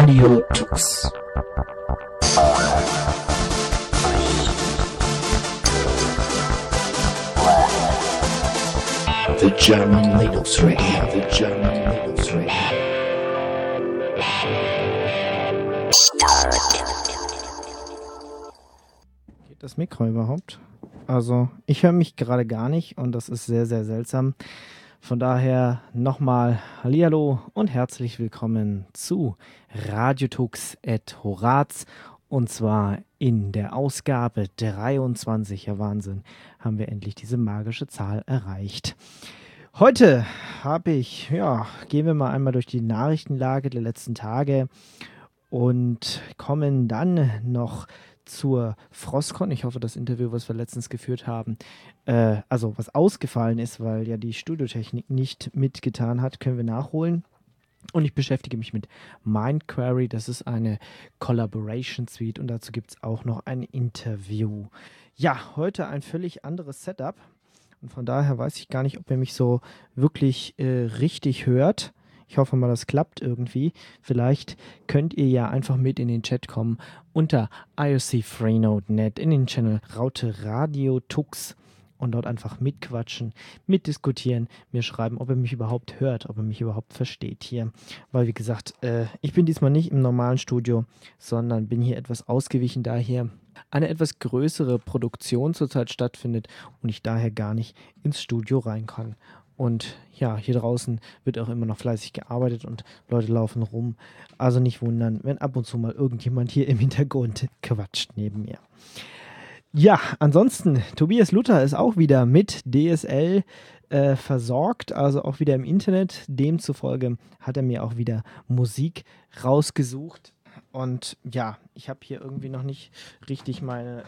Radio Tux. The German Linux Radio. The German Linux Radio. Geht das Mikro überhaupt? Also, ich höre mich gerade gar nicht und das ist sehr, sehr seltsam. Von daher nochmal Hallihallo und herzlich willkommen zu Radio Tux et Horaz. Und zwar in der Ausgabe 23. Ja, Wahnsinn, haben wir endlich diese magische Zahl erreicht. Heute gehen wir mal einmal durch die Nachrichtenlage der letzten Tage und kommen dann noch zur Frostcon. Ich hoffe, das Interview, was wir letztens geführt haben, was ausgefallen ist, weil ja die Studiotechnik nicht mitgetan hat, können wir nachholen. Und ich beschäftige mich mit Mindquery. Das ist eine Collaboration Suite und dazu gibt es auch noch ein Interview. Ja, heute ein völlig anderes Setup und von daher weiß ich gar nicht, ob ihr mich so wirklich richtig hört. Ich hoffe mal, das klappt irgendwie. Vielleicht könnt ihr ja einfach mit in den Chat kommen unter iocfreenode.net in den Channel Raute Radio Tux und dort einfach mitquatschen, mitdiskutieren, mir schreiben, ob ihr mich überhaupt hört, ob ihr mich überhaupt versteht hier. Weil wie gesagt, ich bin diesmal nicht im normalen Studio, sondern bin hier etwas ausgewichen, da hier eine etwas größere Produktion zurzeit stattfindet und ich daher gar nicht ins Studio rein kann. Und ja, hier draußen wird auch immer noch fleißig gearbeitet und Leute laufen rum. Also nicht wundern, wenn ab und zu mal irgendjemand hier im Hintergrund quatscht neben mir. Ja, ansonsten, Tobias Luther ist auch wieder mit DSL versorgt, also auch wieder im Internet. Demzufolge hat er mir auch wieder Musik rausgesucht. Und ja, ich habe hier irgendwie noch nicht richtig meine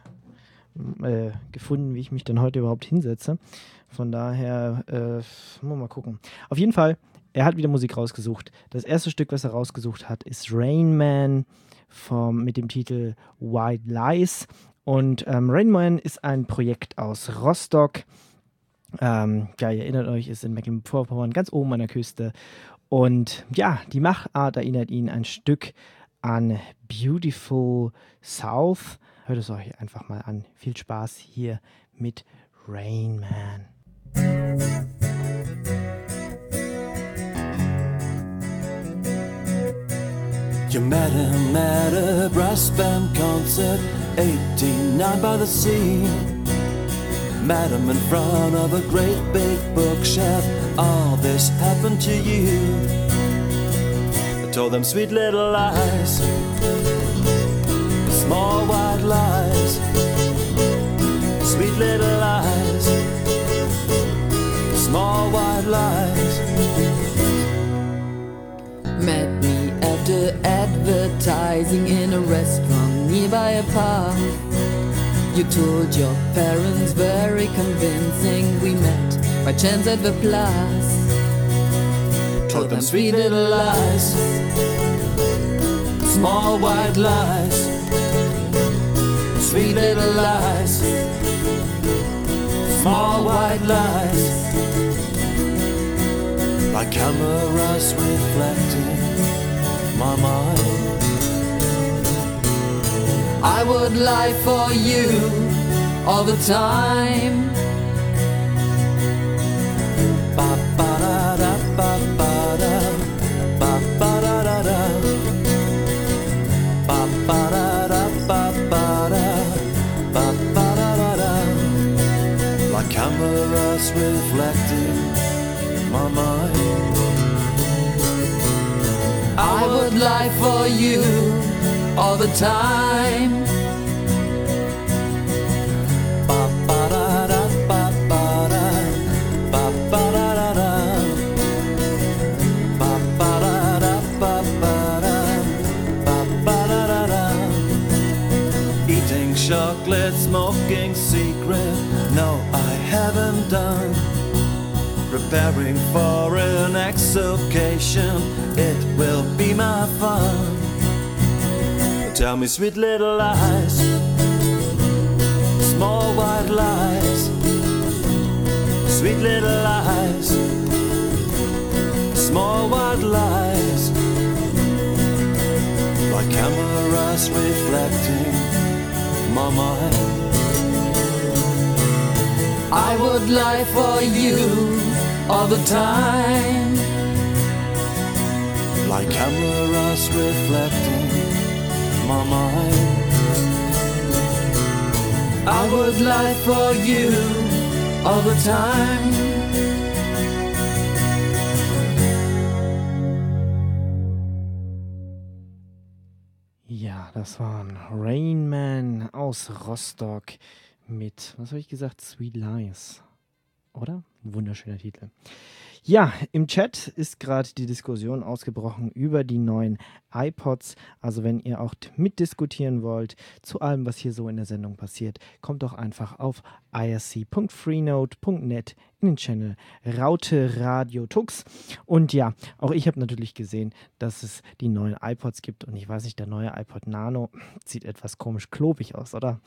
gefunden, wie ich mich dann heute überhaupt hinsetze. Von daher, mal gucken. Auf jeden Fall, er hat wieder Musik rausgesucht. Das erste Stück, was er rausgesucht hat, ist Rain Man mit dem Titel White Lies. Und Rain Man ist ein Projekt aus Rostock. Ihr erinnert euch, ist in Mecklenburg-Vorpommern, ganz oben an der Küste. Und ja, die Machart erinnert ihn ein Stück an Beautiful South. Hört es euch einfach mal an. Viel Spaß hier mit Rain Man. You met him at a brass band concert, 89 by the sea. Met him in front of a great big bookshelf. All this happened to you. I told them sweet little lies, small white lies, sweet little lies, small white lies. Met me after advertising in a restaurant nearby a park. You told your parents very convincing we met by chance at the Place. Told them sweet little lies, small white lies, sweet little lies, small white lies. Like cameras reflecting my mind. I would lie for you all the time. Ba ba da da ba ba da, ba ba da da da, ba ba da da ba ba da, ba ba da da da. Like cameras reflecting my mind. I would lie for you all the time. Ba ba da da ba ba da, ba ba da da da, ba ba da da ba ba da, ba ba da da da. Eating chocolate, smoking secret. No, I haven't done. Preparing for an exocation, it will be my fun. Tell me sweet little lies, small white lies, sweet little lies, small white lies. my mind. I would lie for you all the time. Like cameras reflecting my mind. I would lie for you all the time. Ja, das waren Rain Man aus Rostock mit, was habe ich gesagt, Sweet Lies, oder? Wunderschöner Titel. Ja, im Chat ist gerade die Diskussion ausgebrochen über die neuen iPods. Also wenn ihr auch mitdiskutieren wollt zu allem, was hier so in der Sendung passiert, kommt doch einfach auf irc.freenode.net in den Channel Raute Radio Tux. Und ja, auch ich habe natürlich gesehen, dass es die neuen iPods gibt. Und ich weiß nicht, der neue iPod Nano sieht etwas komisch klobig aus, oder?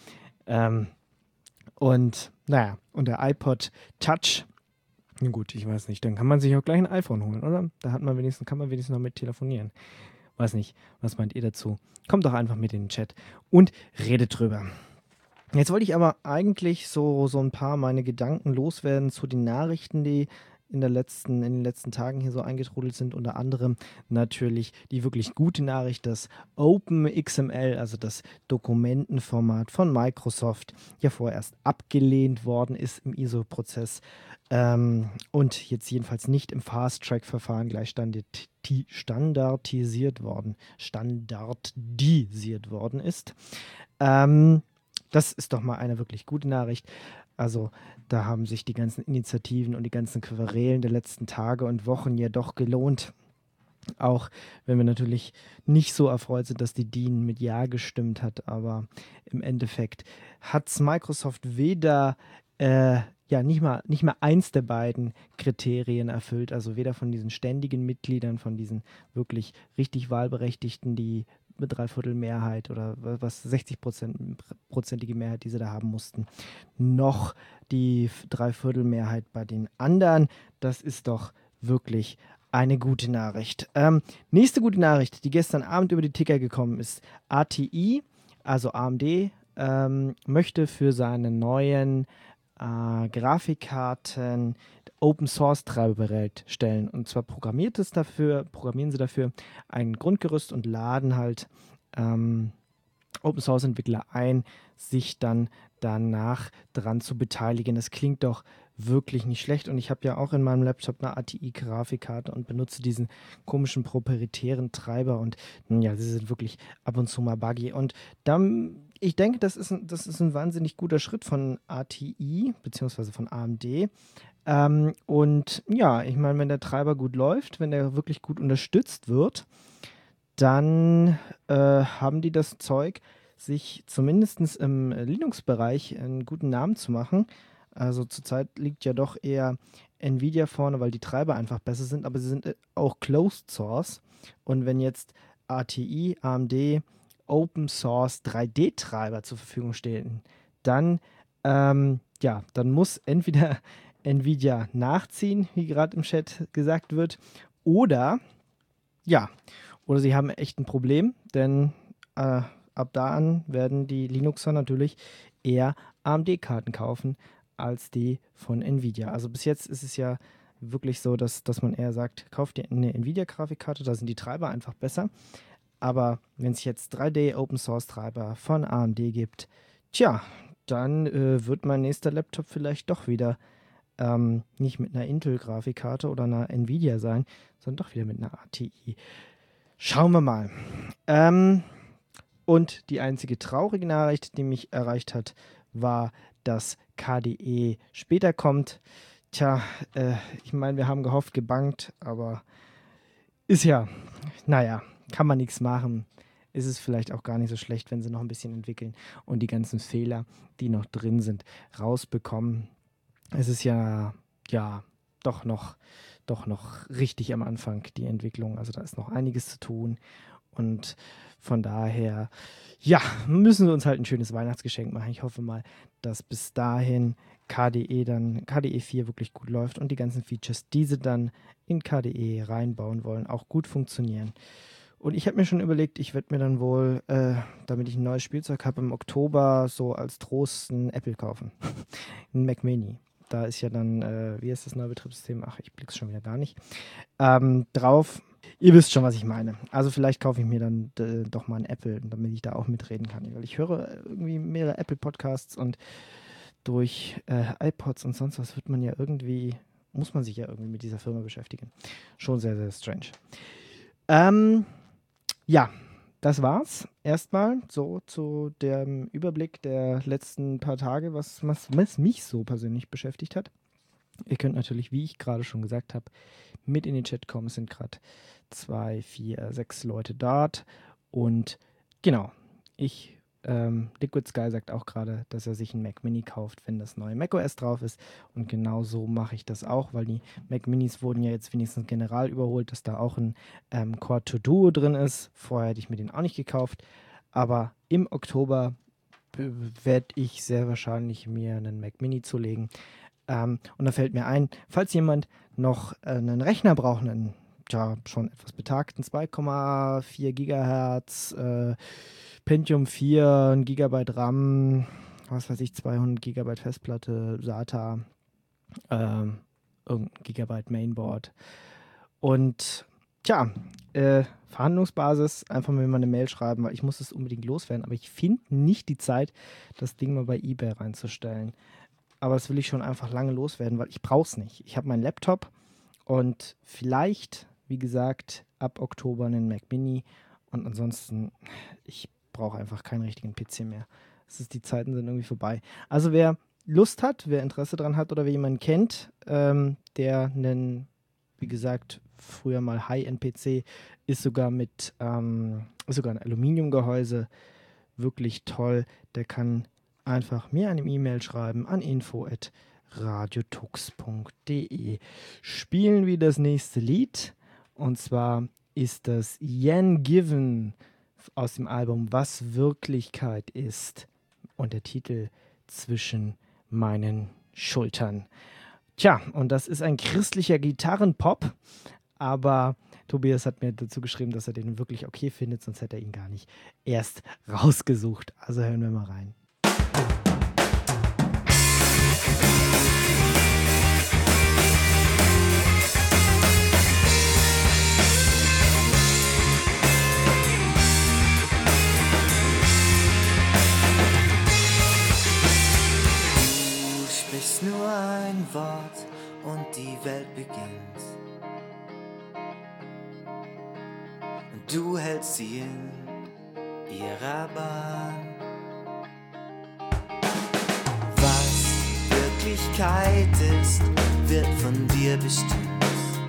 Und naja, und der iPod Touch, na gut, ich weiß nicht, dann kann man sich auch gleich ein iPhone holen, oder? Da kann man wenigstens noch mit telefonieren. Weiß nicht, was meint ihr dazu? Kommt doch einfach mit in den Chat und redet drüber. Jetzt wollte ich aber eigentlich so ein paar meine Gedanken loswerden zu den Nachrichten, die in den letzten Tagen hier so eingetrudelt sind. Unter anderem natürlich die wirklich gute Nachricht, dass OpenXML, also das Dokumentenformat von Microsoft, ja vorerst abgelehnt worden ist im ISO-Prozess und jetzt jedenfalls nicht im Fast-Track-Verfahren gleich standardisiert worden ist. Das ist doch mal eine wirklich gute Nachricht. Also da haben sich die ganzen Initiativen und die ganzen Querelen der letzten Tage und Wochen ja doch gelohnt. Auch wenn wir natürlich nicht so erfreut sind, dass die DIN mit Ja gestimmt hat. Aber im Endeffekt hat es Microsoft weder nicht mal eins der beiden Kriterien erfüllt. Also weder von diesen ständigen Mitgliedern, von richtig Wahlberechtigten, die mit Dreiviertelmehrheit oder was 60%ige Mehrheit, die sie da haben mussten, noch die Dreiviertelmehrheit bei den anderen. Das ist doch wirklich eine gute Nachricht. Nächste gute Nachricht, die gestern Abend über die Ticker gekommen ist. ATI, also AMD, möchte für seine neuen Grafikkarten Open-Source-Treiber bereitstellen. Und zwar programmieren sie dafür ein Grundgerüst und laden halt Open-Source-Entwickler ein, sich dann danach dran zu beteiligen. Das klingt doch wirklich nicht schlecht. Und ich habe ja auch in meinem Laptop eine ATI-Grafikkarte und benutze diesen komischen proprietären Treiber. Und ja, sie sind wirklich ab und zu mal buggy. Und dann, ich denke, das ist ein wahnsinnig guter Schritt von ATI, beziehungsweise von AMD. Und ja, ich meine, wenn der Treiber gut läuft, wenn der wirklich gut unterstützt wird, dann haben die das Zeug, sich zumindest im Linux-Bereich einen guten Namen zu machen. Also zurzeit liegt ja doch eher Nvidia vorne, weil die Treiber einfach besser sind, aber sie sind auch Closed Source. Und wenn jetzt ATI, AMD Open Source 3D-Treiber zur Verfügung stehen, dann muss entweder Nvidia nachziehen, wie gerade im Chat gesagt wird, oder sie haben echt ein Problem, denn ab da an werden die Linuxer natürlich eher AMD-Karten kaufen als die von Nvidia. Also bis jetzt ist es ja wirklich so, dass man eher sagt, kauft dir eine Nvidia-Grafikkarte, da sind die Treiber einfach besser. Aber wenn es jetzt 3D-Open-Source-Treiber von AMD gibt, dann wird mein nächster Laptop vielleicht doch wieder nicht mit einer Intel-Grafikkarte oder einer Nvidia sein, sondern doch wieder mit einer ATI. Schauen wir mal. Und die einzige traurige Nachricht, die mich erreicht hat, war, dass KDE später kommt. Ich meine, wir haben gehofft, gebangt, aber ist kann man nichts machen. Ist es vielleicht auch gar nicht so schlecht, wenn sie noch ein bisschen entwickeln und die ganzen Fehler, die noch drin sind, rausbekommen. Es ist doch noch richtig am Anfang, die Entwicklung. Also da ist noch einiges zu tun. Und von daher, müssen wir uns halt ein schönes Weihnachtsgeschenk machen. Ich hoffe mal, dass bis dahin KDE 4 wirklich gut läuft und die ganzen Features, die sie dann in KDE reinbauen wollen, auch gut funktionieren. Und ich habe mir schon überlegt, ich werde mir dann wohl, damit ich ein neues Spielzeug habe, im Oktober so als Trost einen Apple kaufen. Ein Mac Mini. Da ist ja dann, wie heißt das neue Betriebssystem? Ach, ich blick's schon wieder gar nicht. Drauf. Ihr wisst schon, was ich meine. Also vielleicht kaufe ich mir dann doch mal ein Apple, damit ich da auch mitreden kann. Weil ich höre irgendwie mehrere Apple-Podcasts und durch iPods und sonst was muss man sich ja irgendwie mit dieser Firma beschäftigen. Schon sehr, sehr strange. Ja, das war's. Erstmal so zu dem Überblick der letzten paar Tage, was mich so persönlich beschäftigt hat. Ihr könnt natürlich, wie ich gerade schon gesagt habe, mit in den Chat kommen. Es sind gerade 2, 4, 6 Leute dort. Und genau, Liquid Sky sagt auch gerade, dass er sich einen Mac Mini kauft, wenn das neue macOS drauf ist. Und genau so mache ich das auch, weil die Mac Minis wurden ja jetzt wenigstens general überholt, dass da auch ein Core 2 Duo drin ist. Vorher hätte ich mir den auch nicht gekauft. Aber im Oktober werde ich sehr wahrscheinlich mir einen Mac Mini zulegen. Und da fällt mir ein, falls jemand noch einen Rechner braucht, einen schon etwas betagten 2,4 Gigahertz, Pentium 4, 1 GB RAM, was weiß ich, 200 GB Festplatte, SATA, irgendein Gigabyte Mainboard. Und Verhandlungsbasis, einfach mal eine Mail schreiben, weil ich muss es unbedingt loswerden, aber ich finde nicht die Zeit, das Ding mal bei eBay reinzustellen. Aber das will ich schon einfach lange loswerden, weil ich brauche es nicht. Ich habe meinen Laptop und vielleicht, wie gesagt, ab Oktober einen Mac Mini und ansonsten, ich brauche einfach keinen richtigen PC mehr. Die Zeiten sind irgendwie vorbei. Also wer Lust hat, wer Interesse dran hat oder wer jemanden kennt, der einen, wie gesagt, früher mal High-End-PC ist sogar ein Aluminiumgehäuse, wirklich toll, der kann einfach mir eine E-Mail schreiben an info@radiotux.de. Spielen wir das nächste Lied und zwar ist das Ian Given aus dem Album Was Wirklichkeit ist und der Titel Zwischen meinen Schultern. Tja, und das ist ein christlicher Gitarrenpop, aber Tobias hat mir dazu geschrieben, dass er den wirklich okay findet, sonst hätte er ihn gar nicht erst rausgesucht. Also hören wir mal rein. Nur ein Wort und die Welt beginnt. Und du hältst sie in ihrer Bahn. Was Wirklichkeit ist, wird von dir bestimmt.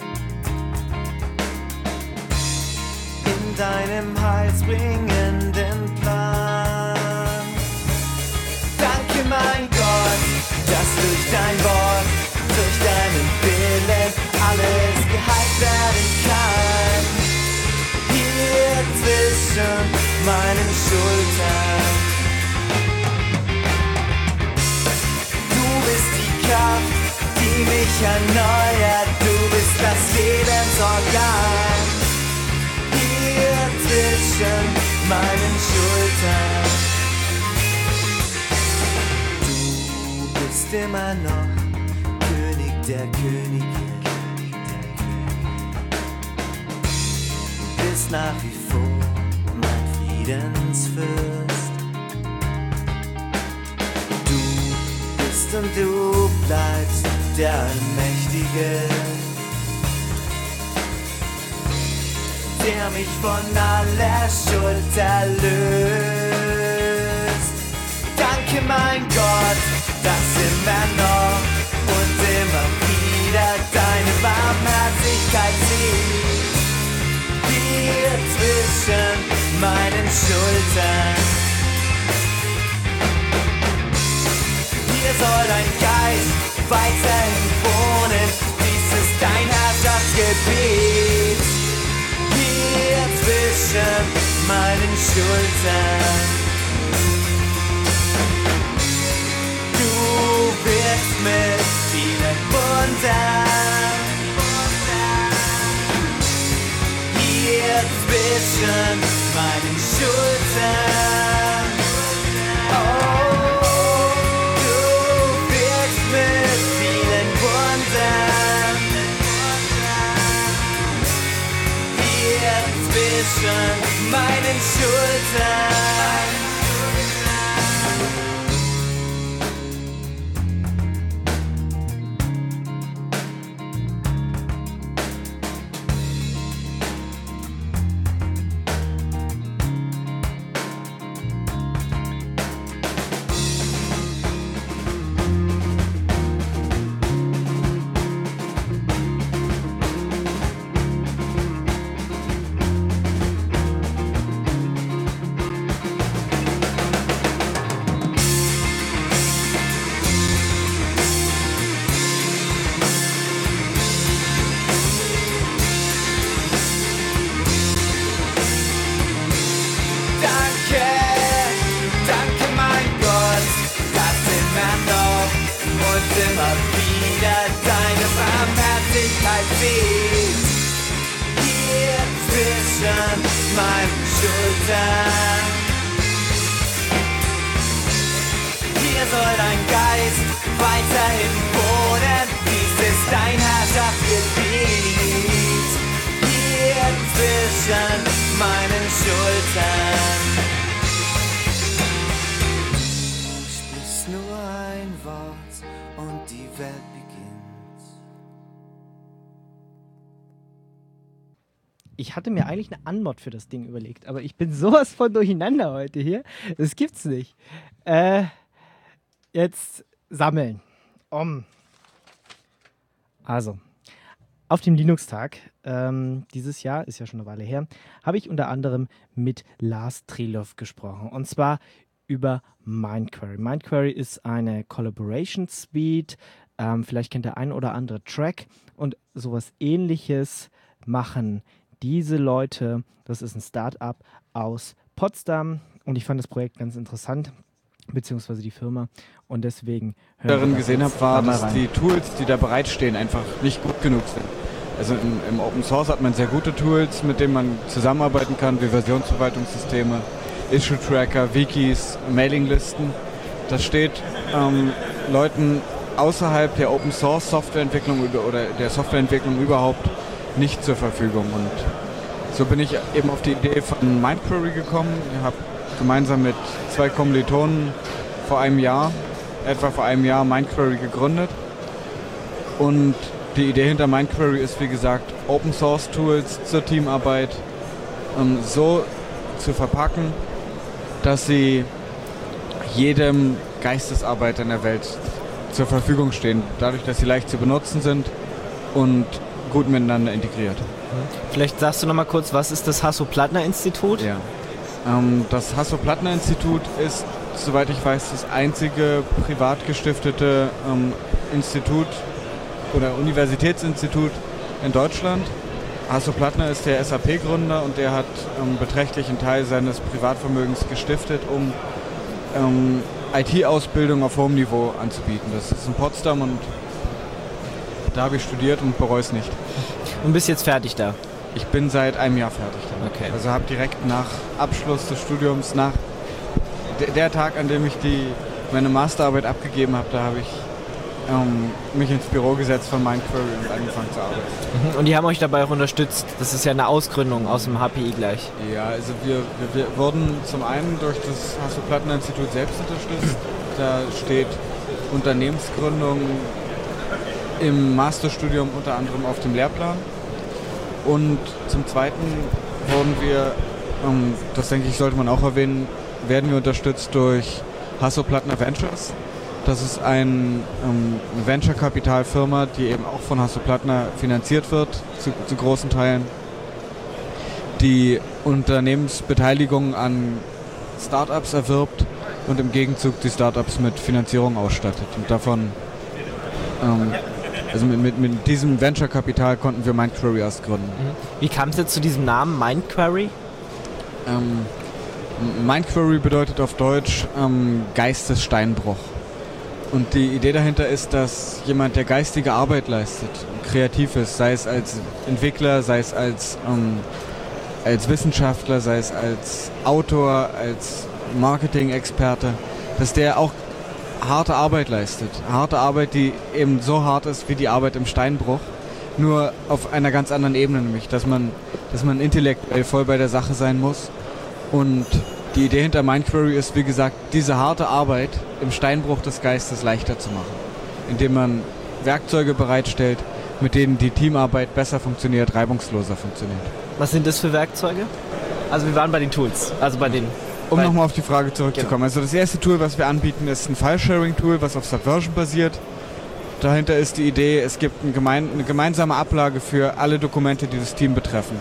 In deinem heilsbringenden Plan. Danke, mein Gott, dass durch dein Wort, durch deinen Willen alles geheilt werden kann. Hier zwischen meinen Schultern. Du bist die Kraft, die mich erneuert. Du bist das Lebensorgan. Hier zwischen meinen Schultern. Immer noch König der Könige. Du bist nach wie vor mein Friedensfürst. Du bist und du bleibst der Allmächtige, der mich von aller Schuld erlöst. Danke, mein Gott, dass immer noch und immer wieder deine Barmherzigkeit sieht. Hier zwischen meinen Schultern. Hier soll dein Geist weiterhin wohnen. Dies ist dein Herrschaftsgebiet. Hier zwischen meinen Schultern. Wirkst mit vielen Wundern. Hier zwischen zwischen meinen Schultern. Oh, du wirkst mit vielen Wundern hier zwischen meinen Schultern. Immer wieder deine Barmherzigkeit weht hier zwischen meinen Schultern. Hier soll dein Geist weiterhin wohnen, dies ist dein Herrschaftsgebiet. Hier zwischen meinen Schultern. Sprich nur ein Wort und die Welt beginnt. Ich hatte mir eigentlich eine Anmod für das Ding überlegt, aber ich bin sowas von durcheinander heute hier. Das gibt's nicht. Jetzt sammeln. Also, auf dem Linux-Tag dieses Jahr, ist ja schon eine Weile her, habe ich unter anderem mit Lars Trilov gesprochen. Und zwar über Mindquery. Mindquery ist eine Collaboration Suite. Vielleicht kennt der ein oder andere Track. Und sowas Ähnliches machen diese Leute. Das ist ein Start-up aus Potsdam. Und ich fand das Projekt ganz interessant, beziehungsweise die Firma. Und deswegen darin gesehen habe, war, dass die Tools, die da bereitstehen, einfach nicht gut genug sind. Also im Open Source hat man sehr gute Tools, mit denen man zusammenarbeiten kann, wie Versionsverwaltungssysteme, Issue-Tracker, Wikis, Mailinglisten. Das steht Leuten außerhalb der Open Source Softwareentwicklung oder der Softwareentwicklung überhaupt nicht zur Verfügung. Und so bin ich eben auf die Idee von Mindquery gekommen. Ich habe gemeinsam mit 2 Kommilitonen etwa vor einem Jahr Mindquery gegründet. Und die Idee hinter Mindquery ist, wie gesagt, Open Source Tools zur Teamarbeit so zu verpacken, dass sie jedem Geistesarbeiter in der Welt zur Verfügung stehen, dadurch, dass sie leicht zu benutzen sind und gut miteinander integriert. Vielleicht sagst du noch mal kurz, was ist das Hasso-Plattner-Institut? Ja. Das Hasso-Plattner-Institut ist, soweit ich weiß, das einzige privat gestiftete Institut oder Universitätsinstitut in Deutschland. Hasso Plattner ist der SAP-Gründer und der hat beträchtlichen Teil seines Privatvermögens gestiftet, um IT-Ausbildung auf hohem Niveau anzubieten. Das ist in Potsdam und da habe ich studiert und bereue es nicht. Und bist jetzt fertig da? Ich bin seit einem Jahr fertig damit. Okay. Also habe direkt nach Abschluss des Studiums, nach der Tag, an dem ich meine Masterarbeit abgegeben habe, da habe ich mich ins Büro gesetzt von Mindquery und angefangen zu arbeiten. Und die haben euch dabei auch unterstützt? Das ist ja eine Ausgründung aus dem HPI gleich. Ja, also wir wurden zum einen durch das Hasso-Plattner-Institut selbst unterstützt. Da steht Unternehmensgründung im Masterstudium unter anderem auf dem Lehrplan. Und zum Zweiten wurden wir, das denke ich, sollte man auch erwähnen, werden wir unterstützt durch Hasso Plattner Ventures. Das ist eine Venture-Kapital-Firma, die eben auch von Hasso Plattner finanziert wird, zu großen Teilen, die Unternehmensbeteiligung an Startups erwirbt und im Gegenzug die Startups mit Finanzierung ausstattet. Und davon, also mit diesem Venture-Kapital konnten wir Mindquery erst gründen. Wie kam es jetzt zu diesem Namen Mindquery? Mindquery bedeutet auf Deutsch Geistessteinbruch. Und die Idee dahinter ist, dass jemand, der geistige Arbeit leistet, kreativ ist, sei es als Entwickler, sei es als als Wissenschaftler, sei es als Autor, als Marketing-Experte, dass der auch harte Arbeit leistet. Harte Arbeit, die eben so hart ist wie die Arbeit im Steinbruch, nur auf einer ganz anderen Ebene, nämlich, dass man intellektuell voll bei der Sache sein muss. Und die Idee hinter Mindquery ist, wie gesagt, diese harte Arbeit im Steinbruch des Geistes leichter zu machen, indem man Werkzeuge bereitstellt, mit denen die Teamarbeit besser funktioniert, reibungsloser funktioniert. Was sind das für Werkzeuge? Also wir waren bei den Tools, also bei den... Um nochmal auf die Frage zurückzukommen. Genau. Also das erste Tool, was wir anbieten, ist ein File-Sharing-Tool, was auf Subversion basiert. Dahinter ist die Idee, es gibt eine gemeinsame Ablage für alle Dokumente, die das Team betreffen.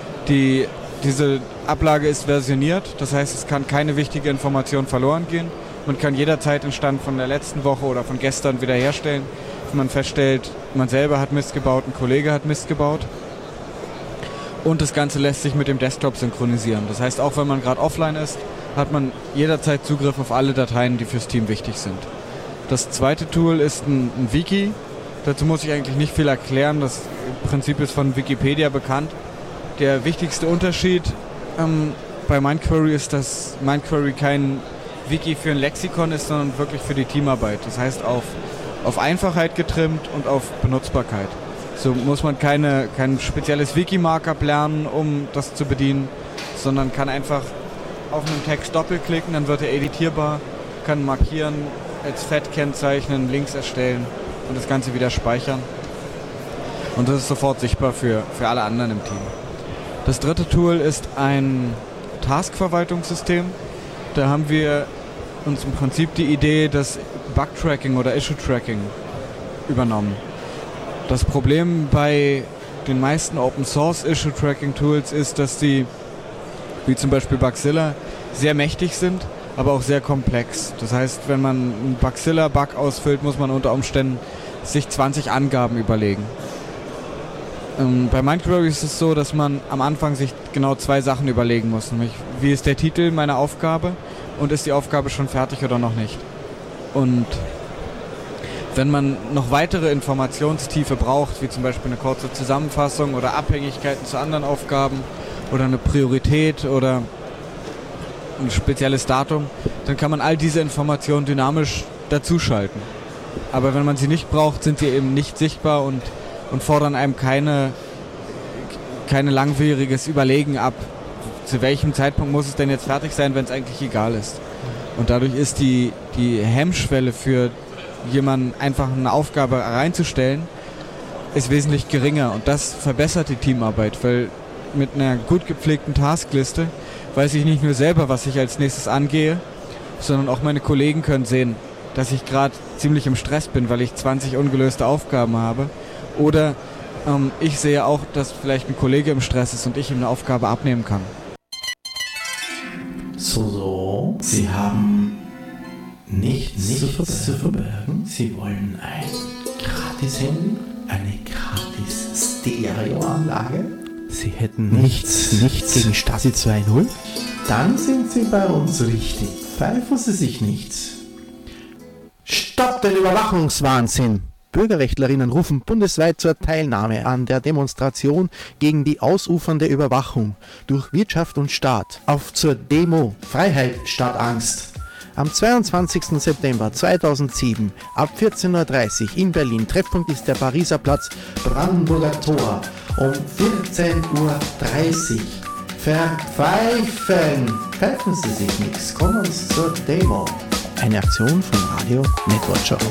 Diese Ablage ist versioniert, das heißt, es kann keine wichtige Information verloren gehen. Man kann jederzeit den Stand von der letzten Woche oder von gestern wiederherstellen. Wenn man feststellt, man selber hat Mist gebaut, ein Kollege hat Mist gebaut. Und das Ganze lässt sich mit dem Desktop synchronisieren. Das heißt, auch wenn man gerade offline ist, hat man jederzeit Zugriff auf alle Dateien, die fürs Team wichtig sind. Das zweite Tool ist ein Wiki. Dazu muss ich eigentlich nicht viel erklären. Das Prinzip ist von Wikipedia bekannt. Der wichtigste Unterschied bei Mindquery ist, dass Mindquery kein Wiki für ein Lexikon ist, sondern wirklich für die Teamarbeit. Das heißt auf Einfachheit getrimmt und auf Benutzbarkeit. So muss man kein spezielles Wiki-Markup lernen, um das zu bedienen, sondern kann einfach auf einen Text doppelklicken, dann wird er editierbar, kann markieren, als Fett kennzeichnen, Links erstellen und das Ganze wieder speichern. Und das ist sofort sichtbar für alle anderen im Team. Das dritte Tool ist ein Task-Verwaltungssystem. Da haben wir uns im Prinzip die Idee des Bug-Tracking oder Issue-Tracking übernommen. Das Problem bei den meisten Open-Source-Issue-Tracking-Tools ist, dass die, wie zum Beispiel Bugzilla, sehr mächtig sind, aber auch sehr komplex. Das heißt, wenn man einen Bugzilla-Bug ausfüllt, muss man unter Umständen sich 20 Angaben überlegen. Bei Mindquery ist es so, dass man am Anfang sich genau 2 Sachen überlegen muss, nämlich wie ist der Titel meiner Aufgabe und ist die Aufgabe schon fertig oder noch nicht. Und wenn man noch weitere Informationstiefe braucht, wie zum Beispiel eine kurze Zusammenfassung oder Abhängigkeiten zu anderen Aufgaben oder eine Priorität oder ein spezielles Datum, dann kann man all diese Informationen dynamisch dazuschalten. Aber wenn man sie nicht braucht, sind sie eben nicht sichtbar und fordern einem keine langwieriges Überlegen ab, zu welchem Zeitpunkt muss es denn jetzt fertig sein, wenn es eigentlich egal ist. Und dadurch ist die Hemmschwelle für jemanden einfach eine Aufgabe reinzustellen, ist wesentlich geringer. Und das verbessert die Teamarbeit, weil mit einer gut gepflegten Taskliste weiß ich nicht nur selber, was ich als nächstes angehe, sondern auch meine Kollegen können sehen, dass ich gerade ziemlich im Stress bin, weil ich 20 ungelöste Aufgaben habe. Oder ich sehe auch, dass vielleicht ein Kollege im Stress ist und ich ihm eine Aufgabe abnehmen kann. So, Sie haben nichts zu verbergen. Sie wollen ein Gratis-Handy, eine Gratis-Stereoanlage. Sie hätten nichts gegen Stasi 2.0? Dann sind Sie bei uns richtig. Pfeifen Sie sich nichts. Stopp den Überwachungswahnsinn! Bürgerrechtlerinnen rufen bundesweit zur Teilnahme an der Demonstration gegen die ausufernde Überwachung durch Wirtschaft und Staat. Auf zur Demo Freiheit statt Angst. Am 22. September 2007 ab 14.30 Uhr in Berlin. Treffpunkt ist der Pariser Platz, Brandenburger Tor. Um 14.30 Uhr. Verpfeifen! Pfeifen Sie sich nichts. Kommen Sie zur Demo. Eine Aktion von Radio Network Show.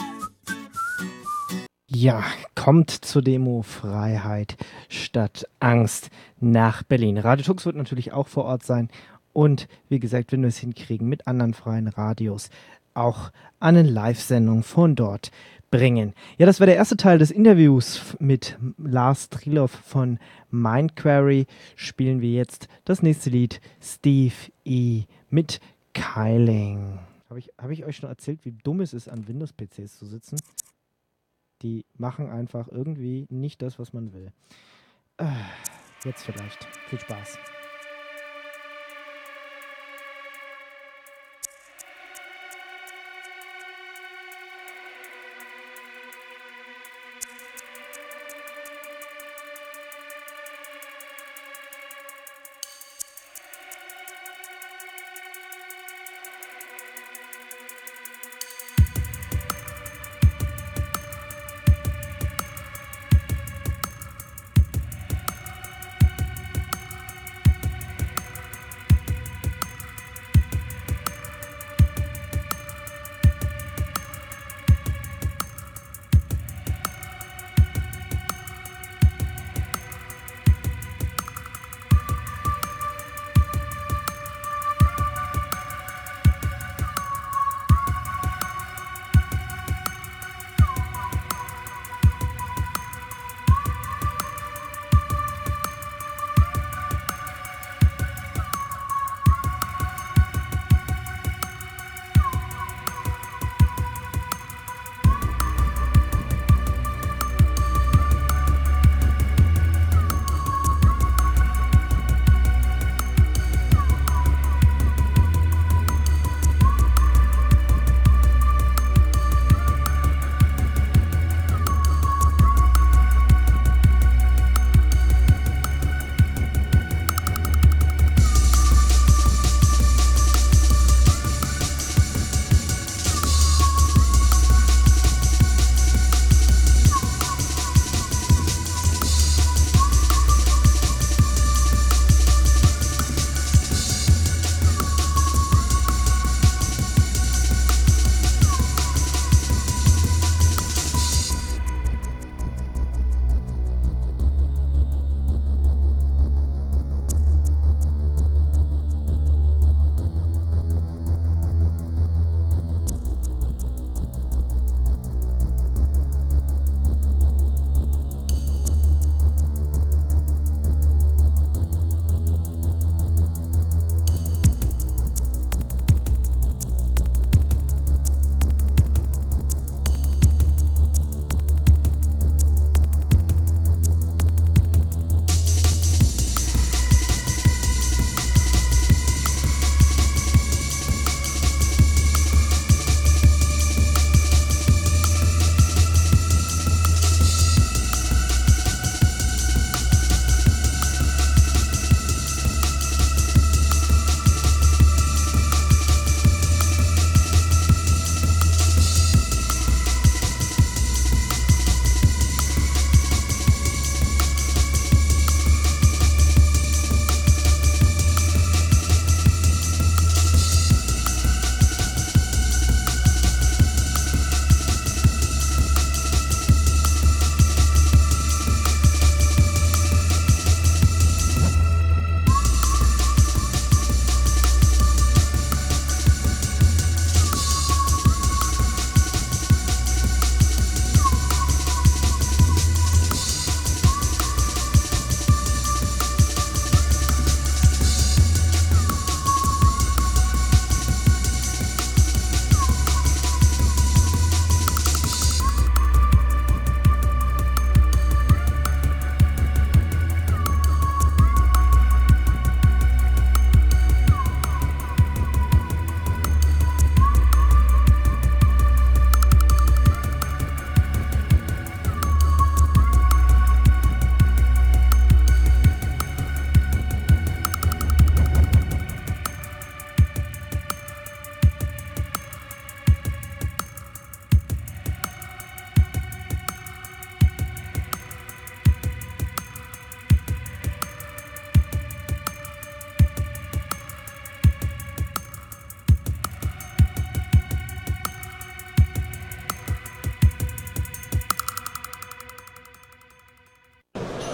Ja, kommt zur Demo Freiheit statt Angst nach Berlin. Radio Tux wird natürlich auch vor Ort sein und wie gesagt, wenn wir es hinkriegen, mit anderen freien Radios auch eine Live-Sendung von dort bringen. Ja, das war der erste Teil des Interviews mit Lars Trilov von Mindquery. Spielen wir jetzt das nächste Lied, Steve E. mit Keiling. Hab ich euch schon erzählt, wie dumm es ist, an Windows-PCs zu sitzen? Die machen einfach irgendwie nicht das, was man will. Jetzt vielleicht. Viel Spaß.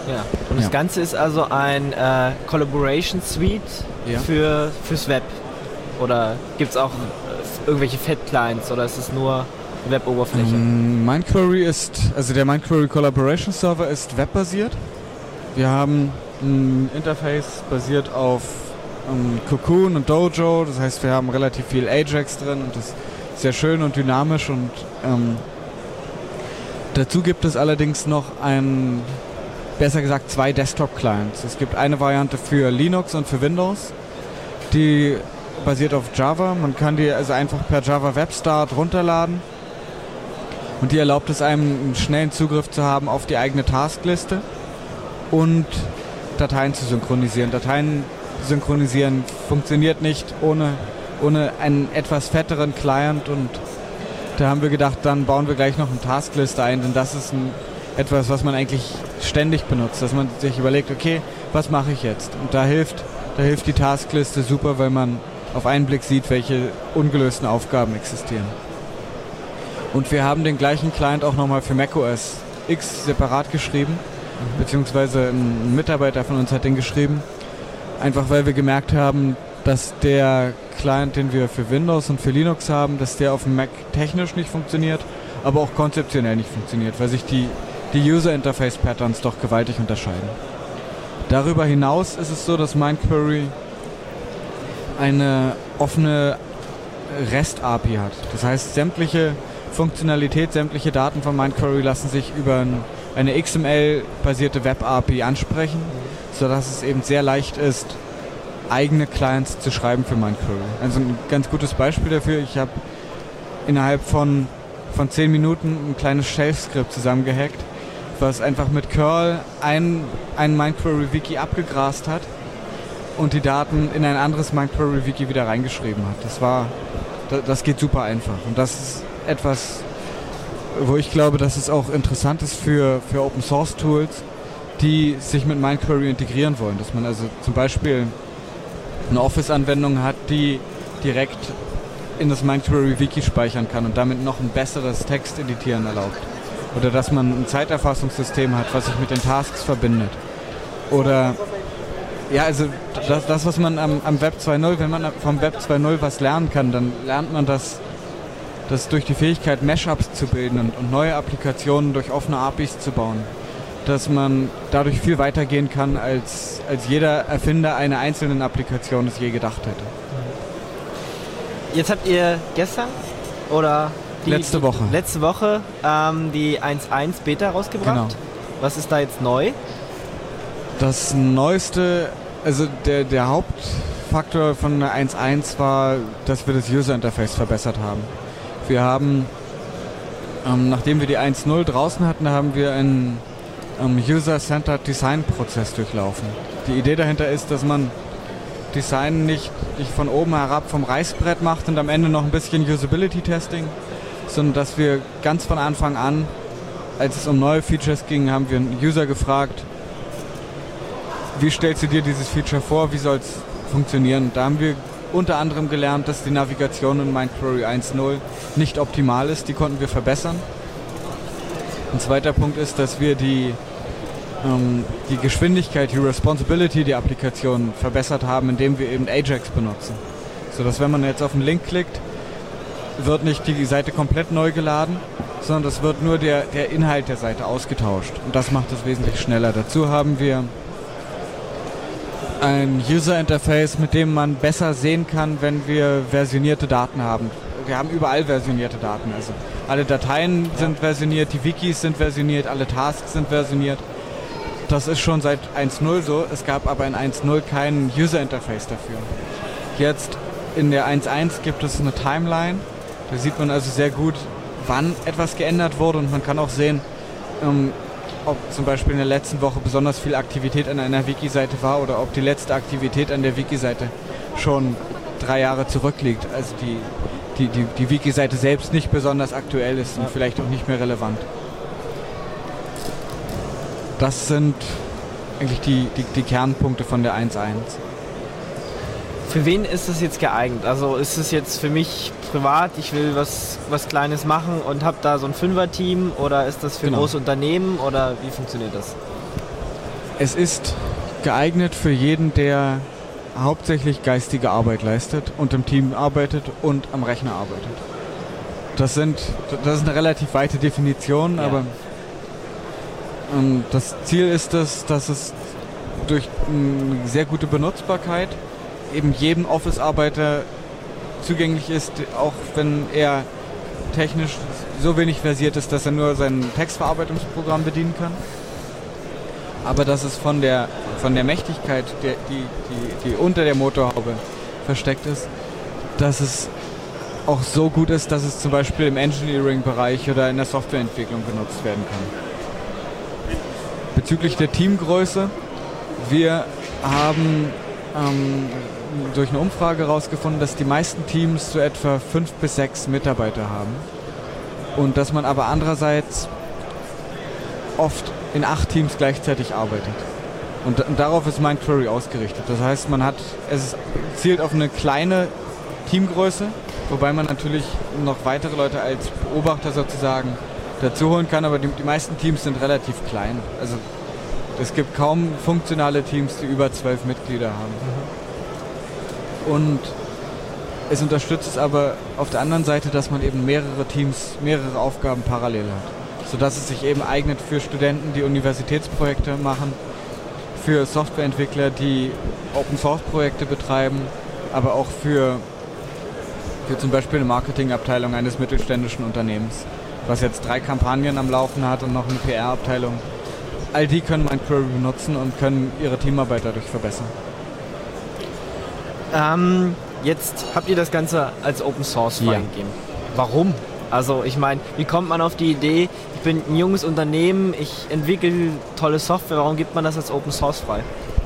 Ja. Und das Ganze ist also ein Collaboration Suite fürs Web. Oder gibt es auch irgendwelche Fat-Clients oder ist es nur Web-Oberfläche? MindQuery der MindQuery Collaboration Server ist webbasiert. Wir haben ein Interface basiert auf Cocoon und Dojo. Das heißt, wir haben relativ viel Ajax drin und das ist sehr schön und dynamisch. Und dazu gibt es allerdings noch besser gesagt 2 Desktop-Clients. Es gibt eine Variante für Linux und für Windows, die basiert auf Java. Man kann die also einfach per Java Webstart runterladen und die erlaubt es einem, einen schnellen Zugriff zu haben auf die eigene Taskliste und Dateien zu synchronisieren. Dateien synchronisieren funktioniert nicht ohne einen etwas fetteren Client und da haben wir gedacht, dann bauen wir gleich noch eine Taskliste ein, denn das ist etwas, was man eigentlich ständig benutzt, dass man sich überlegt, okay, was mache ich jetzt? Und da hilft die Taskliste super, weil man auf einen Blick sieht, welche ungelösten Aufgaben existieren. Und wir haben den gleichen Client auch nochmal für macOS X separat geschrieben, beziehungsweise ein Mitarbeiter von uns hat den geschrieben, einfach weil wir gemerkt haben, dass der Client, den wir für Windows und für Linux haben, dass der auf dem Mac technisch nicht funktioniert, aber auch konzeptionell nicht funktioniert, weil sich die User-Interface-Patterns doch gewaltig unterscheiden. Darüber hinaus ist es so, dass MindQuery eine offene REST-API hat. Das heißt, sämtliche Funktionalität, sämtliche Daten von MindQuery lassen sich über eine XML-basierte Web-API ansprechen, sodass es eben sehr leicht ist, eigene Clients zu schreiben für MindQuery. Also ein ganz gutes Beispiel dafür, ich habe innerhalb von 10 Minuten ein kleines Shell-Skript zusammengehackt, was einfach mit Curl ein MindQuery-Wiki abgegrast hat und die Daten in ein anderes MindQuery-Wiki wieder reingeschrieben hat. Das geht super einfach und das ist etwas, wo ich glaube, dass es auch interessant ist für Open-Source-Tools, die sich mit MindQuery integrieren wollen. Dass man also zum Beispiel eine Office-Anwendung hat, die direkt in das MindQuery-Wiki speichern kann und damit noch ein besseres Texteditieren erlaubt. Oder dass man ein Zeiterfassungssystem hat, was sich mit den Tasks verbindet. Oder ja, also das was man am Web 2.0, wenn man vom Web 2.0 was lernen kann, dann lernt man das durch die Fähigkeit, Mashups zu bilden und neue Applikationen durch offene APIs zu bauen. Dass man dadurch viel weiter gehen kann, als jeder Erfinder einer einzelnen Applikation es je gedacht hätte. Jetzt habt ihr gestern oder letzte Woche die 1.1 Beta rausgebracht. Genau. Was ist da jetzt neu? Das Neueste, also der Hauptfaktor von der 1.1 war, dass wir das User Interface verbessert haben. Wir haben, nachdem wir die 1.0 draußen hatten, haben wir einen User-Centered Design-Prozess durchlaufen. Die Idee dahinter ist, dass man Design nicht von oben herab vom Reißbrett macht und am Ende noch ein bisschen Usability-Testing, sondern dass wir ganz von Anfang an, als es um neue Features ging, haben wir einen User gefragt, wie stellst du dir dieses Feature vor, wie soll es funktionieren? Da haben wir unter anderem gelernt, dass die Navigation in MindQuery 1.0 nicht optimal ist, die konnten wir verbessern. Ein zweiter Punkt ist, dass wir die Geschwindigkeit, die Responsibility der Applikation verbessert haben, indem wir eben Ajax benutzen. Sodass, wenn man jetzt auf einen Link klickt, wird nicht die Seite komplett neu geladen, sondern es wird nur der Inhalt der Seite ausgetauscht. Und das macht es wesentlich schneller. Dazu haben wir ein User-Interface, mit dem man besser sehen kann, wenn wir versionierte Daten haben. Wir haben überall versionierte Daten. Also alle Dateien sind versioniert, die Wikis sind versioniert, alle Tasks sind versioniert. Das ist schon seit 1.0 so. Es gab aber in 1.0 kein User-Interface dafür. Jetzt in der 1.1 gibt es eine Timeline. Da sieht man also sehr gut, wann etwas geändert wurde und man kann auch sehen, ob zum Beispiel in der letzten Woche besonders viel Aktivität an einer Wiki-Seite war oder ob die letzte Aktivität an der Wiki-Seite schon 3 Jahre zurückliegt. Also die Wiki-Seite selbst nicht besonders aktuell ist und vielleicht auch nicht mehr relevant. Das sind eigentlich die Kernpunkte von der 1.1. Für wen ist das jetzt geeignet? Also ist es jetzt für mich privat, ich will was Kleines machen und habe da so ein 5er-Team oder ist das für große Unternehmen oder wie funktioniert das? Es ist geeignet für jeden, der hauptsächlich geistige Arbeit leistet und im Team arbeitet und am Rechner arbeitet. Das ist eine relativ weite Definition, aber das Ziel ist es, dass es durch eine sehr gute Benutzbarkeit eben jedem Office-Arbeiter zugänglich ist, auch wenn er technisch so wenig versiert ist, dass er nur sein Textverarbeitungsprogramm bedienen kann. Aber dass es von der Mächtigkeit, die unter der Motorhaube versteckt ist, dass es auch so gut ist, dass es zum Beispiel im Engineering-Bereich oder in der Softwareentwicklung genutzt werden kann. Bezüglich der Teamgröße, wir haben durch eine Umfrage herausgefunden, dass die meisten Teams so etwa 5 bis 6 Mitarbeiter haben und dass man aber andererseits oft in 8 Teams gleichzeitig arbeitet. Und darauf ist MindQuery ausgerichtet. Das heißt, es zielt auf eine kleine Teamgröße, wobei man natürlich noch weitere Leute als Beobachter sozusagen dazu holen kann, aber die meisten Teams sind relativ klein. Also es gibt kaum funktionale Teams, die über 12 Mitglieder haben. Und es unterstützt es aber auf der anderen Seite, dass man eben mehrere Teams, mehrere Aufgaben parallel hat, sodass es sich eben eignet für Studenten, die Universitätsprojekte machen, für Softwareentwickler, die Open-Source-Projekte betreiben, aber auch für zum Beispiel eine Marketingabteilung eines mittelständischen Unternehmens, was jetzt 3 Kampagnen am Laufen hat und noch eine PR-Abteilung. All die können MindQuery benutzen und können ihre Teamarbeit dadurch verbessern. Jetzt habt ihr das Ganze als Open Source freigegeben. Warum? Also ich meine, wie kommt man auf die Idee, ich bin ein junges Unternehmen, ich entwickle tolle Software, warum gibt man das als Open Source frei?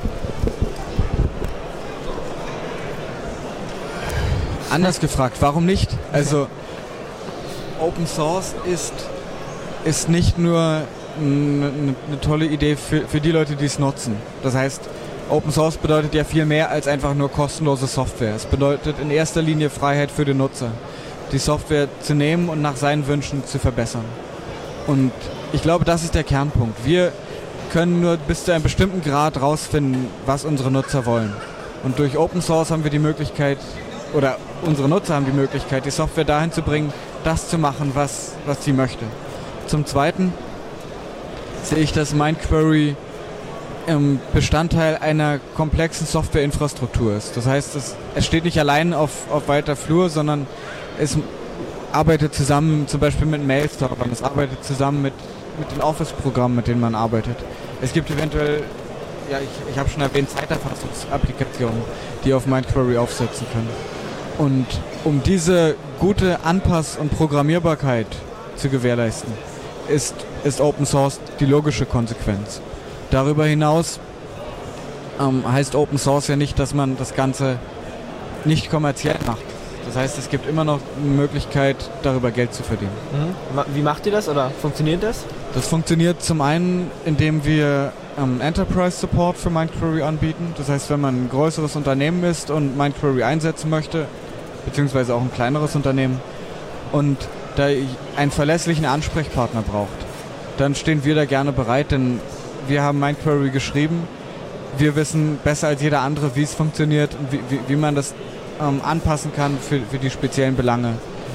Anders gefragt, warum nicht? Also Open Source ist nicht nur eine tolle Idee für die Leute, die es nutzen. Das heißt, Open Source bedeutet ja viel mehr als einfach nur kostenlose Software. Es bedeutet in erster Linie Freiheit für den Nutzer, die Software zu nehmen und nach seinen Wünschen zu verbessern. Und ich glaube, das ist der Kernpunkt. Wir können nur bis zu einem bestimmten Grad rausfinden, was unsere Nutzer wollen. Und durch Open Source haben wir die Möglichkeit, oder unsere Nutzer haben die Möglichkeit, die Software dahin zu bringen, das zu machen, was sie möchte. Zum Zweiten sehe ich, dass MindQuery Bestandteil einer komplexen Softwareinfrastruktur ist. Das heißt, es steht nicht allein auf weiter Flur, sondern es arbeitet zusammen zum Beispiel mit Mail-Servern, es arbeitet zusammen mit den Office-Programmen, mit denen man arbeitet. Es gibt eventuell, ich habe schon erwähnt, Zeiterfassungsapplikationen, die auf MindQuery aufsetzen können. Und um diese gute Anpass- und Programmierbarkeit zu gewährleisten, ist Open Source die logische Konsequenz. Darüber hinaus heißt Open Source ja nicht, dass man das Ganze nicht kommerziell macht. Das heißt, es gibt immer noch eine Möglichkeit, darüber Geld zu verdienen. Wie macht ihr das oder funktioniert das? Das funktioniert zum einen, indem wir Enterprise Support für MindQuery anbieten. Das heißt, wenn man ein größeres Unternehmen ist und MindQuery einsetzen möchte, beziehungsweise auch ein kleineres Unternehmen, und da einen verlässlichen Ansprechpartner braucht, dann stehen wir da gerne bereit, denn wir haben MindQuery geschrieben. Wir wissen besser als jeder andere, wie es funktioniert und wie man das anpassen kann für die speziellen Belange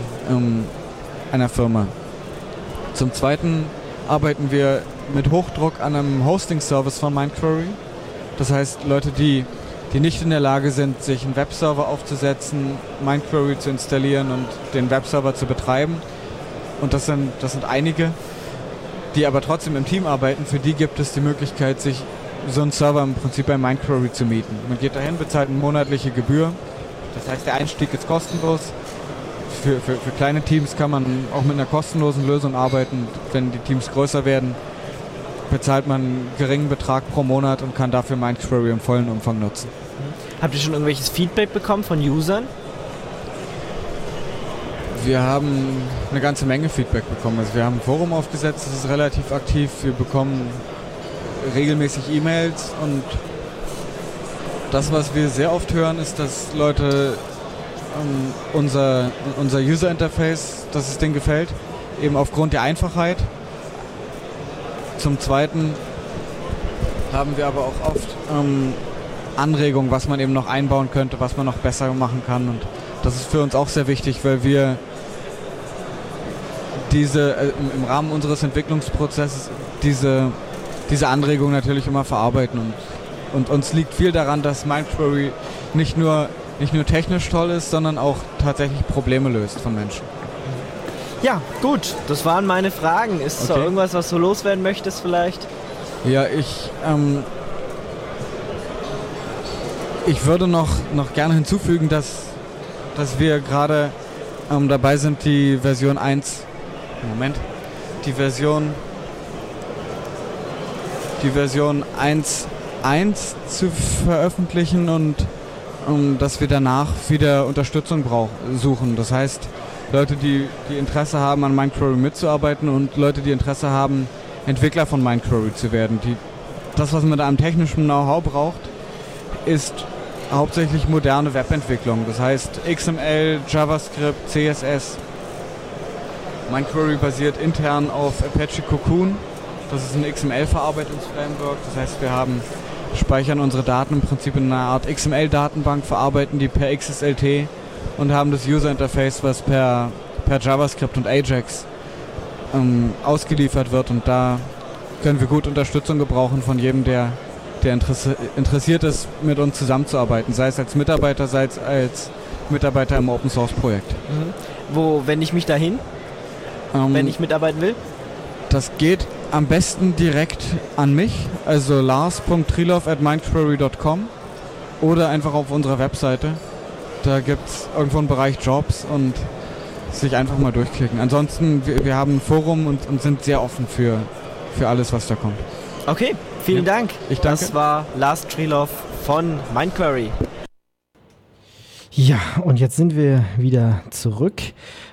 einer Firma. Zum Zweiten arbeiten wir mit Hochdruck an einem Hosting-Service von MindQuery. Das heißt, Leute, die nicht in der Lage sind, sich einen Webserver aufzusetzen, MindQuery zu installieren und den Webserver zu betreiben. Und das sind einige, die aber trotzdem im Team arbeiten. Für die gibt es die Möglichkeit, sich so einen Server im Prinzip bei MindQuery zu mieten. Man geht dahin, bezahlt eine monatliche Gebühr. Das heißt, der Einstieg ist kostenlos. Für kleine Teams kann man auch mit einer kostenlosen Lösung arbeiten. Wenn die Teams größer werden, bezahlt man einen geringen Betrag pro Monat und kann dafür MindQuery im vollen Umfang nutzen. Habt ihr schon irgendwelches Feedback bekommen von Usern? Wir haben eine ganze Menge Feedback bekommen. Also wir haben ein Forum aufgesetzt, das ist relativ aktiv. Wir bekommen regelmäßig E-Mails und das, was wir sehr oft hören, ist, dass Leute unser User-Interface, dass es denen gefällt, eben aufgrund der Einfachheit. Zum Zweiten haben wir aber auch oft Anregungen, was man eben noch einbauen könnte, was man noch besser machen kann. Und das ist für uns auch sehr wichtig, weil wir im Rahmen unseres Entwicklungsprozesses diese Anregungen natürlich immer verarbeiten. Und uns liegt viel daran, dass Mindquery nicht nur technisch toll ist, sondern auch tatsächlich Probleme löst von Menschen. Ja, gut, das waren meine Fragen. Ist Okay. da irgendwas, was du loswerden möchtest vielleicht? Ja, ich würde noch gerne hinzufügen, dass wir gerade dabei sind, die Version 1.1 zu veröffentlichen und dass wir danach wieder Unterstützung suchen. Das heißt, Leute, die Interesse haben, an Mindquery mitzuarbeiten und Leute, die Interesse haben, Entwickler von Mindquery zu werden. Das, was man da am technischen Know-how braucht, ist hauptsächlich moderne Webentwicklung. Das heißt XML, JavaScript, CSS. Mindquery basiert intern auf Apache Cocoon. Das ist ein XML-Verarbeitungsframework. Das heißt, wir speichern unsere Daten im Prinzip in einer Art XML-Datenbank, verarbeiten die per XSLT und haben das User-Interface, was per JavaScript und Ajax ausgeliefert wird. Und da können wir gut Unterstützung gebrauchen von jedem, der interessiert ist, mit uns zusammenzuarbeiten, sei es als Mitarbeiter, sei es als Mitarbeiter im Open-Source-Projekt. Wo wende ich mich dahin, wenn ich mitarbeiten will? Das geht am besten direkt an mich, also lars.trilov@mindquery.com oder einfach auf unserer Webseite. Da gibt es irgendwo einen Bereich Jobs und sich einfach mal durchklicken. Ansonsten, wir haben ein Forum und sind sehr offen für alles, was da kommt. Okay, vielen Dank. Ich danke. Das war Lars Trilov von Mindquery. Ja, und jetzt sind wir wieder zurück.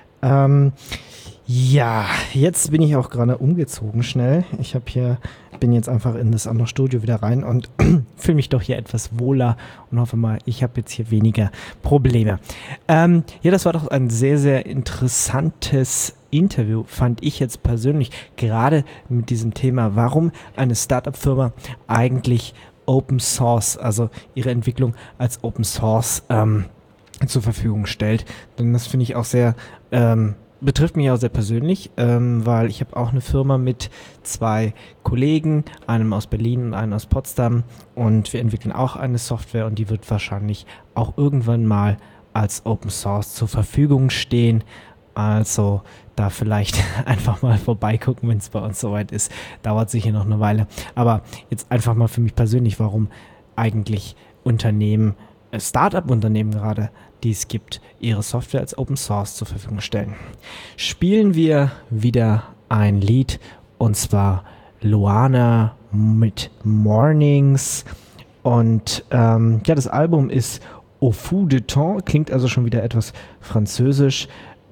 Ja, jetzt bin ich auch gerade umgezogen schnell. Bin jetzt einfach in das andere Studio wieder rein und fühle mich doch hier etwas wohler und hoffe mal, ich habe jetzt hier weniger Probleme. Ja, das war doch ein sehr, sehr interessantes Interview, fand ich jetzt persönlich, gerade mit diesem Thema, warum eine Startup-Firma eigentlich Open Source, also ihre Entwicklung als Open Source zur Verfügung stellt. Denn das finde ich auch sehr betrifft mich auch sehr persönlich, weil ich habe auch eine Firma mit 2 Kollegen, einem aus Berlin und einem aus Potsdam, und wir entwickeln auch eine Software und die wird wahrscheinlich auch irgendwann mal als Open Source zur Verfügung stehen. Also da vielleicht einfach mal vorbeigucken, wenn es bei uns soweit ist. Dauert sicher noch eine Weile. Aber jetzt einfach mal für mich persönlich, warum eigentlich Startup-Unternehmen gerade, die es gibt, ihre Software als Open Source zur Verfügung stellen. Spielen wir wieder ein Lied, und zwar Loana mit Mornings. Und das Album ist Au Fond du Temps, klingt also schon wieder etwas französisch.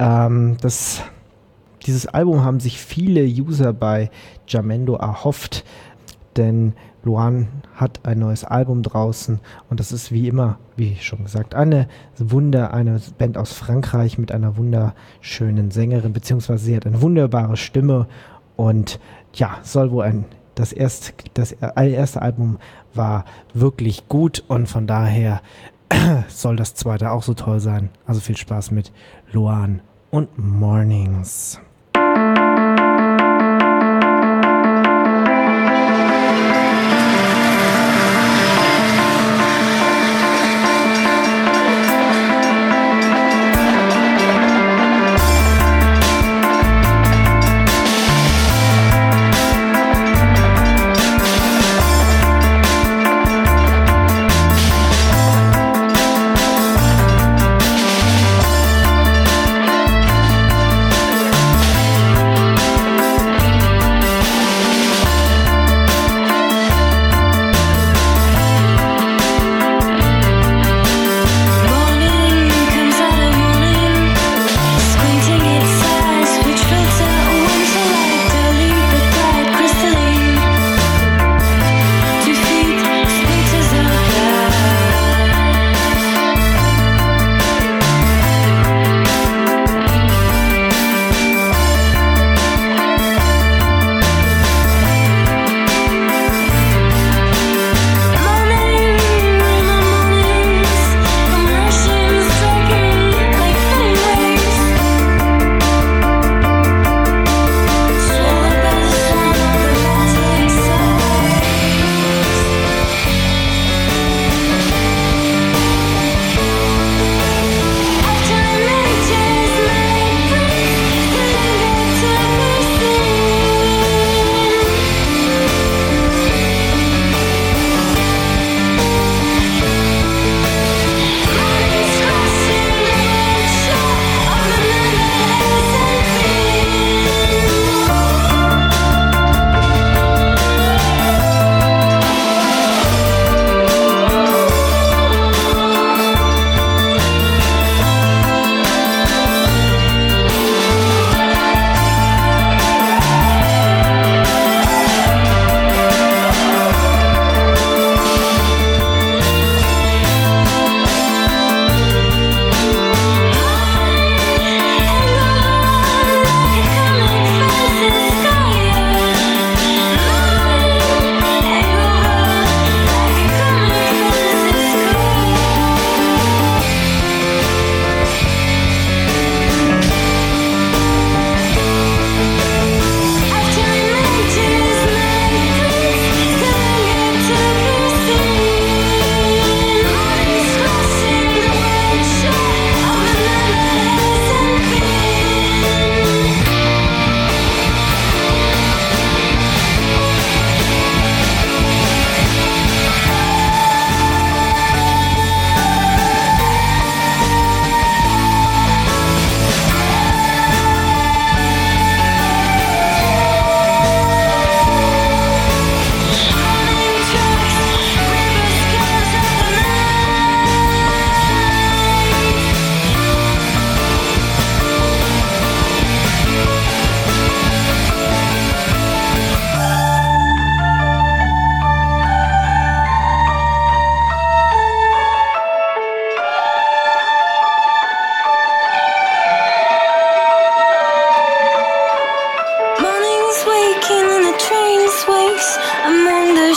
Dieses Album haben sich viele User bei Jamendo erhofft, denn Luan hat ein neues Album draußen und das ist wie immer, wie schon gesagt, eine Band aus Frankreich mit einer wunderschönen Sängerin, beziehungsweise sie hat eine wunderbare Stimme und ja, soll wohl das erste Album war wirklich gut und von daher soll das zweite auch so toll sein. Also viel Spaß mit Luan und Mornings.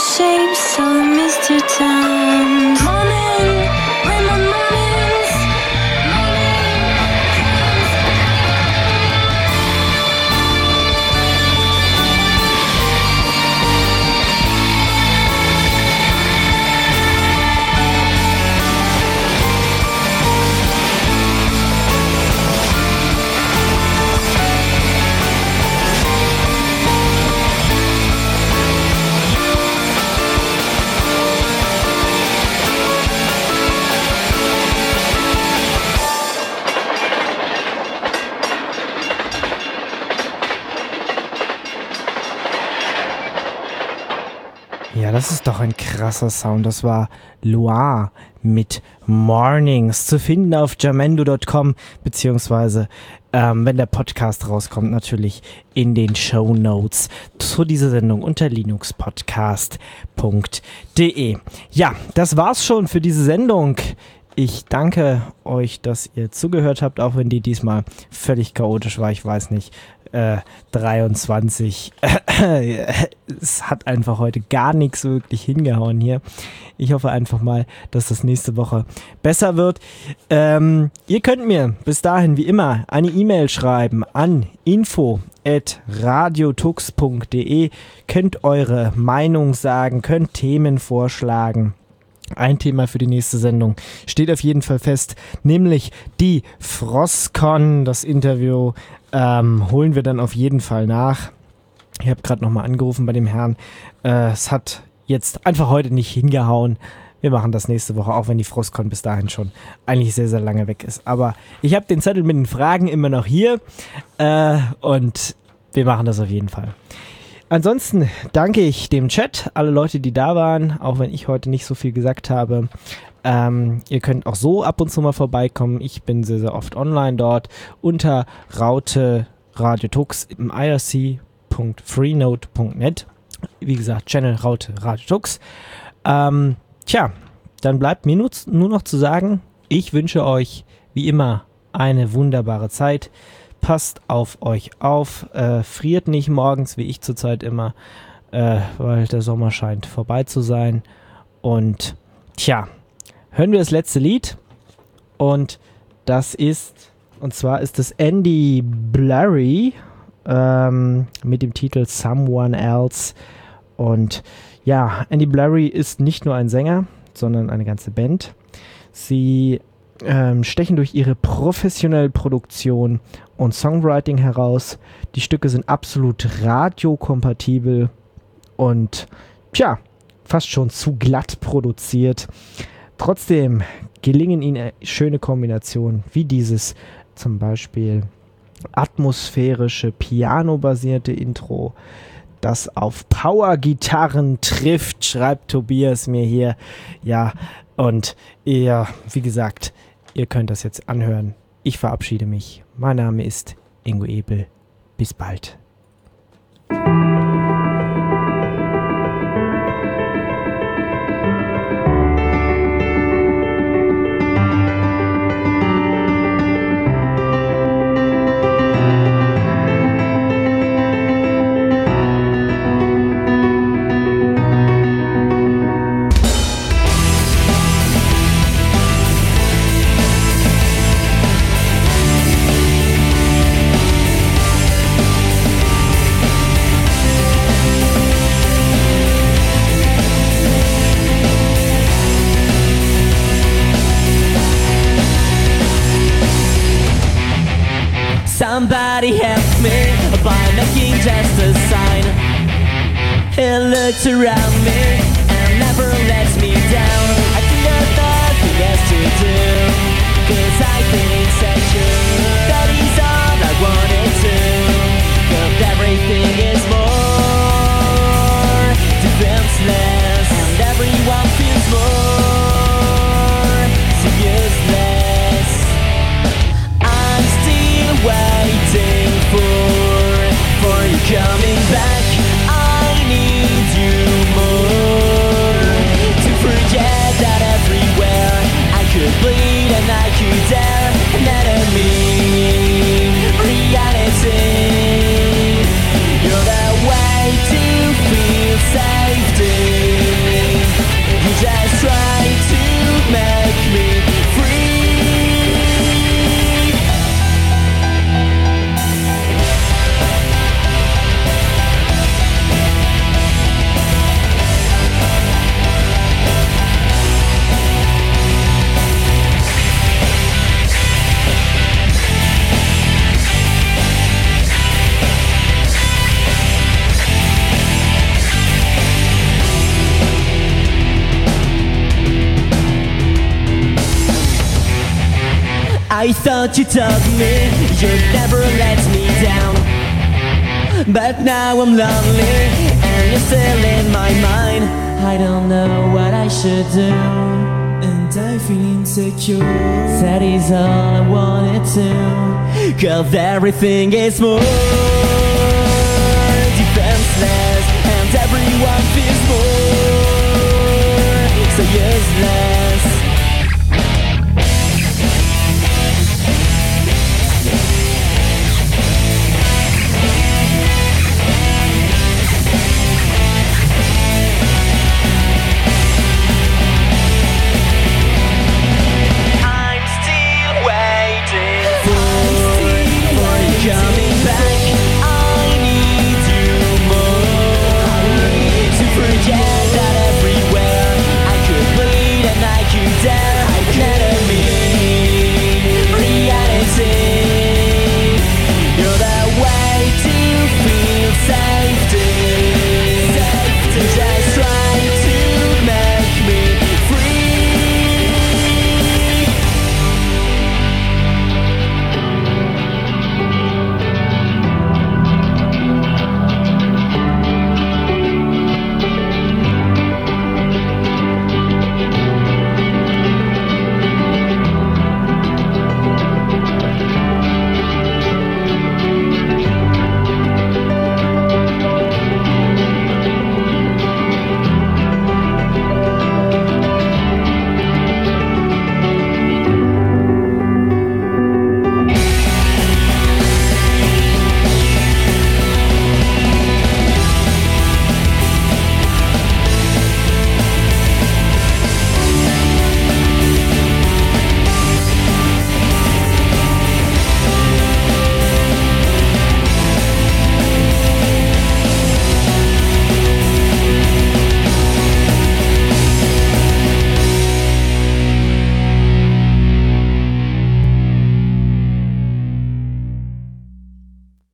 shapes, so I missed your time. Morning, Raymond mornings, Ja, das ist doch ein krasser Sound. Das war Loire mit Mornings, zu finden auf jamendo.com, beziehungsweise, wenn der Podcast rauskommt, natürlich in den Shownotes zu dieser Sendung unter linuxpodcast.de. Ja, das war's schon für diese Sendung. Ich danke euch, dass ihr zugehört habt, auch wenn die diesmal völlig chaotisch war. Ich weiß nicht, 23. Es hat einfach heute gar nichts wirklich hingehauen hier. Ich hoffe einfach mal, dass das nächste Woche besser wird. Ihr könnt mir bis dahin wie immer eine E-Mail schreiben an info@radiotux.de, könnt eure Meinung sagen, könnt Themen vorschlagen. Ein Thema für die nächste Sendung steht auf jeden Fall fest, nämlich die Frostcon. Das Interview holen wir dann auf jeden Fall nach. Ich habe gerade nochmal angerufen bei dem Herrn. Es hat jetzt einfach heute nicht hingehauen. Wir machen das nächste Woche, auch wenn die Frostcon bis dahin schon eigentlich sehr, sehr lange weg ist. Aber ich habe den Zettel mit den Fragen immer noch hier und wir machen das auf jeden Fall. Ansonsten danke ich dem Chat, alle Leute, die da waren, auch wenn ich heute nicht so viel gesagt habe. Ihr könnt auch so ab und zu mal vorbeikommen. Ich bin sehr, sehr oft online dort unter Raute Radio Tux im irc.freenode.net. Wie gesagt, Channel Raute Radio Tux. Dann bleibt mir nur noch zu sagen, ich wünsche euch wie immer eine wunderbare Zeit. Passt auf euch auf, friert nicht morgens, wie ich zurzeit immer, weil der Sommer scheint vorbei zu sein. Und hören wir das letzte Lied. Und zwar ist es Andy Blurry mit dem Titel Someone Else. Und ja, Andy Blurry ist nicht nur ein Sänger, sondern eine ganze Band. Sie stechen durch ihre professionelle Produktion und Songwriting heraus. Die Stücke sind absolut radiokompatibel und fast schon zu glatt produziert. Trotzdem gelingen ihnen schöne Kombinationen, wie dieses zum Beispiel atmosphärische, piano-basierte Intro, das auf Power-Gitarren trifft, schreibt Tobias mir hier. Ja, und wie gesagt, ihr könnt das jetzt anhören. Ich verabschiede mich. Mein Name ist Ingo Ebel. Bis bald. Somebody help me by making just a sign. He looks around me and never lets me down. I think there's nothing else to do, 'cause I think that that is all I wanted to. But everything is more defenseless, and everyone feels more so useless. I'm still waiting for you coming back. I need you more to forget that everywhere I could bleed and I could dare an enemy. I thought you told me you'd never let me down, but now I'm lonely and you're still in my mind. I don't know what I should do, and I feel insecure. That is all I wanted to, 'cause everything is more.